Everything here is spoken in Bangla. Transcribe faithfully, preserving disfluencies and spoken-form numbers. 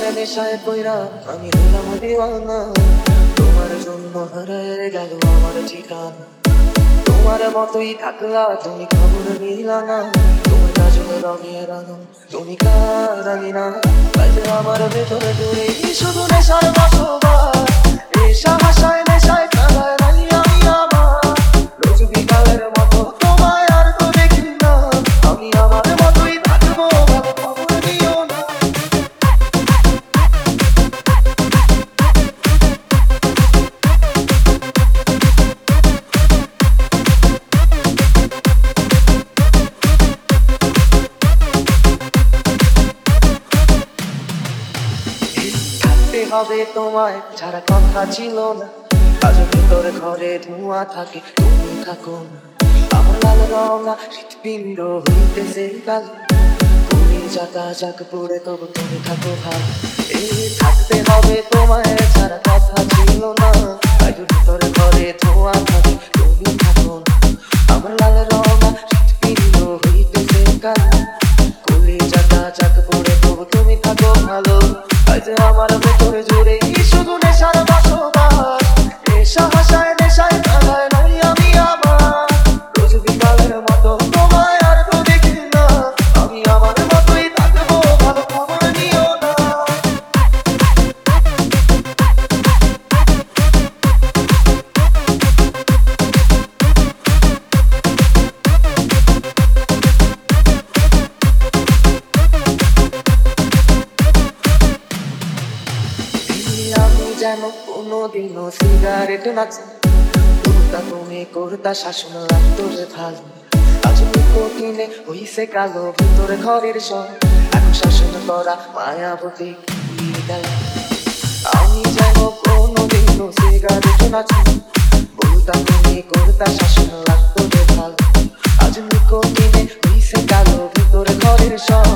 তোমার নেশায় কইরা আমি হইলাম দিওয়ানা, তোমার জন্য হারায় গেল আমার ঠিকানা। তোমার মতোই থাকলা তুমি খবর নিলা না, তোমার কাজল রঙের আলো তুমি কার জানি না। কাজে আমার ভেতরে জুড়ে শুধু নেশার বসবাস, নেশা হাসায় নেশায় কাঁদায় নাই আমি আমার। রোজ বিকালের মতো তোমায় আর তো দেখি না, আমি আমার মতোই থাকবো ভালো খবর নিও না। হবে তোমায় ছাড়া কথা ছিল না, আজ ভিতরে ঘরে ধোঁয়া থাকে তুমি থাকো না। আমার লাল রঙা হৃৎপিণ্ড হইতেছে কাল, তুমি যাতা যাক পড়ে তবু তুমি থাকো ভালো। এই থাকতে হবে তোমায় ছাড়া কথা ছিল না, আজ ভিতরে ঘরে ধোঁয়া থাকে তুমি থাকো না। আমার লাল রঙা হৃৎপিণ্ড হইতেছে কাল, তুমি যাতা যাক পড়ে তবু তুমি থাকো ভালো। আজ আমার ভেতরে জুড়ে শুধু নেশার বসবাস, নেশা হাসায় নেশায় কাঁদায় নাই আমি আমার। রোজ বিকালের মতো তোমায় আর তো দেখি না, আমি আমার মতোই থাকবো ভালো খবর নিও না। আমি যেন কোনোদিনও সিগারেট নাচি, করতা তুমি করতা শাসন লাগতো রে ভালো। আজ নিকোটিনে হইছে কালো ভিতরে ঘরের সব, এখন শাসন করা মায়াবতী কি গেল। আমি যেন কোনোদিনও সিগারেট নাচি, বলতা তুমি করতা শাসন লাগতো রে ভালো। আজ নিকোটিনে হইছে কালো ভিতরে ঘরের সব,